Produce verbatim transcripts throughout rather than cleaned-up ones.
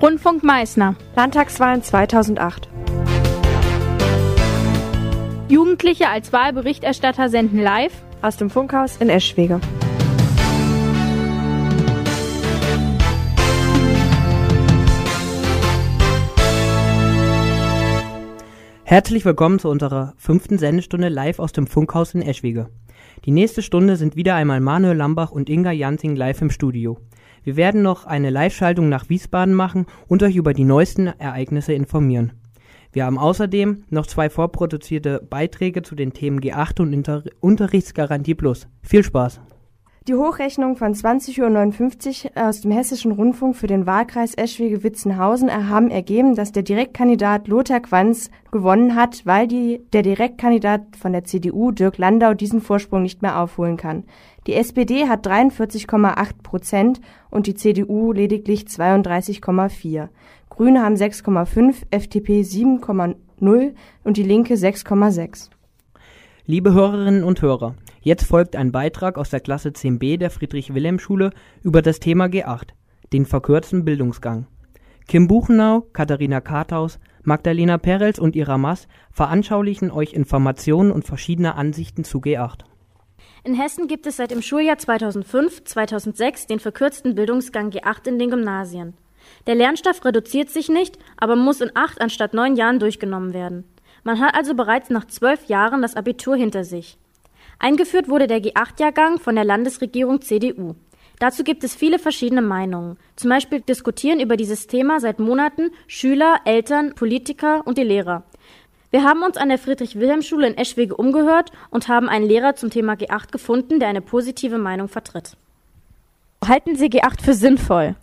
Rundfunk Meißner. Landtagswahlen zweitausendacht. Jugendliche als Wahlberichterstatter senden live aus dem Funkhaus in Eschwege. Herzlich willkommen zu unserer fünften Sendestunde live aus dem Funkhaus in Eschwege. Die nächste Stunde sind wieder einmal Manuel Lambach und Inga Janting live im Studio. Wir werden noch eine Live-Schaltung nach Wiesbaden machen und euch über die neuesten Ereignisse informieren. Wir haben außerdem noch zwei vorproduzierte Beiträge zu den Themen G acht und Inter- Unterrichtsgarantie Plus. Viel Spaß! Die Hochrechnung von zwanzig Uhr neunundfünfzig aus dem Hessischen Rundfunk für den Wahlkreis Eschwege-Witzenhausen haben ergeben, dass der Direktkandidat Lothar Quanz gewonnen hat, weil die, der Direktkandidat von der C D U, Dirk Landau, diesen Vorsprung nicht mehr aufholen kann. Die S P D hat dreiundvierzig Komma acht Prozent und die C D U lediglich zweiunddreißig Komma vier. Grüne haben sechs Komma fünf, F D P sieben Komma null und die Linke sechs Komma sechs. Liebe Hörerinnen und Hörer, jetzt folgt ein Beitrag aus der Klasse zehn b der Friedrich-Wilhelm-Schule über das Thema G acht, den verkürzten Bildungsgang. Kim Buchenau, Katharina Karthaus, Magdalena Perels und Ira Mass veranschaulichen euch Informationen und verschiedene Ansichten zu G acht. In Hessen gibt es seit dem Schuljahr zweitausendfünf zweitausendsechs den verkürzten Bildungsgang G acht in den Gymnasien. Der Lernstoff reduziert sich nicht, aber muss in acht anstatt neun Jahren durchgenommen werden. Man hat also bereits nach zwölf Jahren das Abitur hinter sich. Eingeführt wurde der G acht Jahrgang von der Landesregierung C D U. Dazu gibt es viele verschiedene Meinungen. Zum Beispiel diskutieren über dieses Thema seit Monaten Schüler, Eltern, Politiker und die Lehrer. Wir haben uns an der Friedrich-Wilhelm-Schule in Eschwege umgehört und haben einen Lehrer zum Thema G acht gefunden, der eine positive Meinung vertritt. Halten Sie G acht für sinnvoll?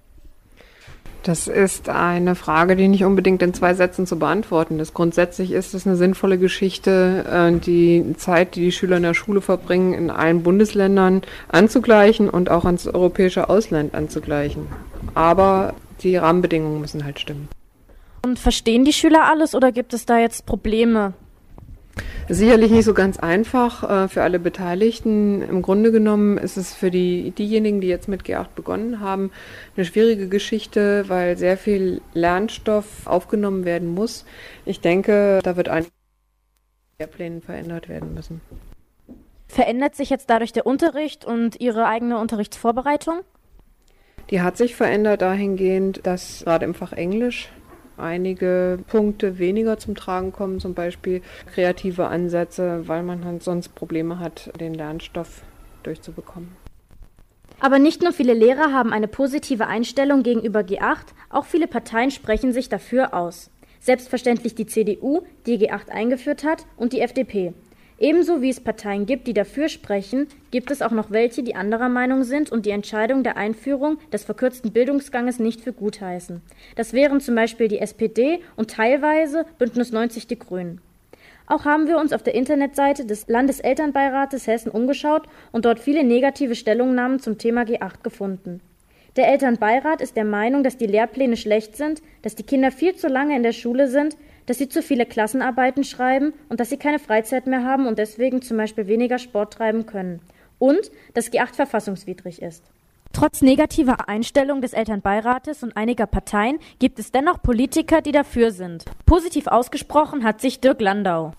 Das ist eine Frage, die nicht unbedingt in zwei Sätzen zu beantworten ist. Grundsätzlich ist es eine sinnvolle Geschichte, die Zeit, die die Schüler in der Schule verbringen, in allen Bundesländern anzugleichen und auch ans europäische Ausland anzugleichen. Aber die Rahmenbedingungen müssen halt stimmen. Und verstehen die Schüler alles oder gibt es da jetzt Probleme? Sicherlich nicht so ganz einfach äh, für alle Beteiligten. Im Grunde genommen ist es für die diejenigen, die jetzt mit G acht begonnen haben, eine schwierige Geschichte, weil sehr viel Lernstoff aufgenommen werden muss. Ich denke, da wird einiges an Lehrplänen verändert werden müssen. Verändert sich jetzt dadurch der Unterricht und Ihre eigene Unterrichtsvorbereitung? Die hat sich verändert dahingehend, dass gerade im Fach Englisch einige Punkte weniger zum Tragen kommen, zum Beispiel kreative Ansätze, weil man halt sonst Probleme hat, den Lernstoff durchzubekommen. Aber nicht nur viele Lehrer haben eine positive Einstellung gegenüber G acht, auch viele Parteien sprechen sich dafür aus. Selbstverständlich die C D U, die G acht eingeführt hat, und die F D P. Ebenso wie es Parteien gibt, die dafür sprechen, gibt es auch noch welche, die anderer Meinung sind und die Entscheidung der Einführung des verkürzten Bildungsganges nicht für gut heißen. Das wären zum Beispiel die S P D und teilweise Bündnis neunzig Die Grünen. Auch haben wir uns auf der Internetseite des Landeselternbeirates Hessen umgeschaut und dort viele negative Stellungnahmen zum Thema G acht gefunden. Der Elternbeirat ist der Meinung, dass die Lehrpläne schlecht sind, dass die Kinder viel zu lange in der Schule sind, dass sie zu viele Klassenarbeiten schreiben und dass sie keine Freizeit mehr haben und deswegen zum Beispiel weniger Sport treiben können. Und dass G acht verfassungswidrig ist. Trotz negativer Einstellung des Elternbeirates und einiger Parteien gibt es dennoch Politiker, die dafür sind. Positiv ausgesprochen hat sich Dirk Landau.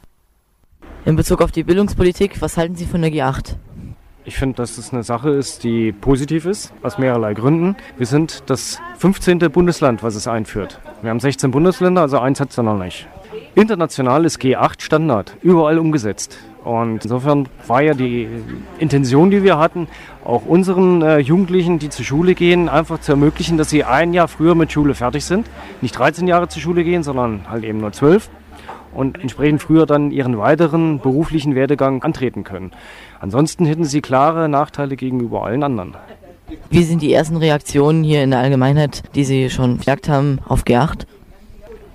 In Bezug auf die Bildungspolitik, was halten Sie von der G acht? Ich finde, dass es eine Sache ist, die positiv ist, aus mehrerlei Gründen. Wir sind das fünfzehnte Bundesland, was es einführt. Wir haben sechzehn Bundesländer, also eins hat es ja noch nicht. International ist G acht Standard, überall umgesetzt. Und insofern war ja die Intention, die wir hatten, auch unseren äh, Jugendlichen, die zur Schule gehen, einfach zu ermöglichen, dass sie ein Jahr früher mit Schule fertig sind. Nicht dreizehn Jahre zur Schule gehen, sondern halt eben nur zwölf. Und entsprechend früher dann ihren weiteren beruflichen Werdegang antreten können. Ansonsten hätten sie klare Nachteile gegenüber allen anderen. Wie sind die ersten Reaktionen hier in der Allgemeinheit, die Sie schon bemerkt haben, auf G acht?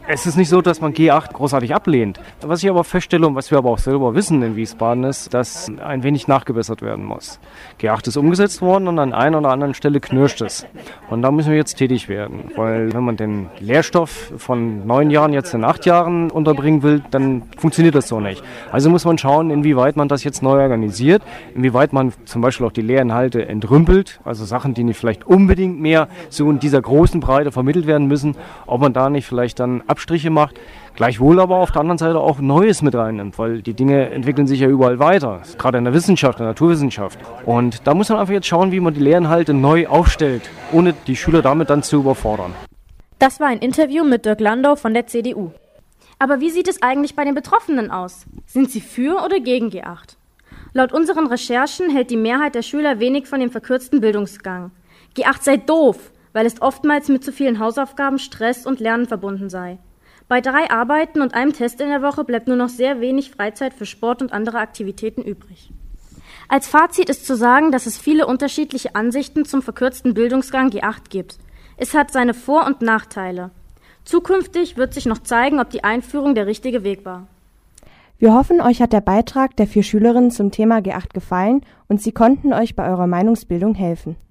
Es ist nicht so, dass man G acht großartig ablehnt. Was ich aber feststelle und was wir aber auch selber wissen in Wiesbaden ist, dass ein wenig nachgebessert werden muss. G acht ist umgesetzt worden und an einer oder anderen Stelle knirscht es. Und da müssen wir jetzt tätig werden. Weil wenn man den Lehrstoff von neun Jahren jetzt in acht Jahren unterbringen will, dann funktioniert das so nicht. Also muss man schauen, inwieweit man das jetzt neu organisiert, inwieweit man zum Beispiel auch die Lehrinhalte entrümpelt, also Sachen, die nicht vielleicht unbedingt mehr so in dieser großen Breite vermittelt werden müssen, ob man da nicht vielleicht dann Abstriche macht, gleichwohl aber auf der anderen Seite auch Neues mit reinnimmt, weil die Dinge entwickeln sich ja überall weiter, gerade in der Wissenschaft, in der Naturwissenschaft. Und da muss man einfach jetzt schauen, wie man die Lehrinhalte neu aufstellt, ohne die Schüler damit dann zu überfordern. Das war ein Interview mit Dirk Landau von der C D U. Aber wie sieht es eigentlich bei den Betroffenen aus? Sind sie für oder gegen G acht? Laut unseren Recherchen hält die Mehrheit der Schüler wenig von dem verkürzten Bildungsgang. G acht sei doof, weil es oftmals mit zu vielen Hausaufgaben, Stress und Lernen verbunden sei. Bei drei Arbeiten und einem Test in der Woche bleibt nur noch sehr wenig Freizeit für Sport und andere Aktivitäten übrig. Als Fazit ist zu sagen, dass es viele unterschiedliche Ansichten zum verkürzten Bildungsgang G acht gibt. Es hat seine Vor- und Nachteile. Zukünftig wird sich noch zeigen, ob die Einführung der richtige Weg war. Wir hoffen, euch hat der Beitrag der vier Schülerinnen zum Thema G acht gefallen und sie konnten euch bei eurer Meinungsbildung helfen.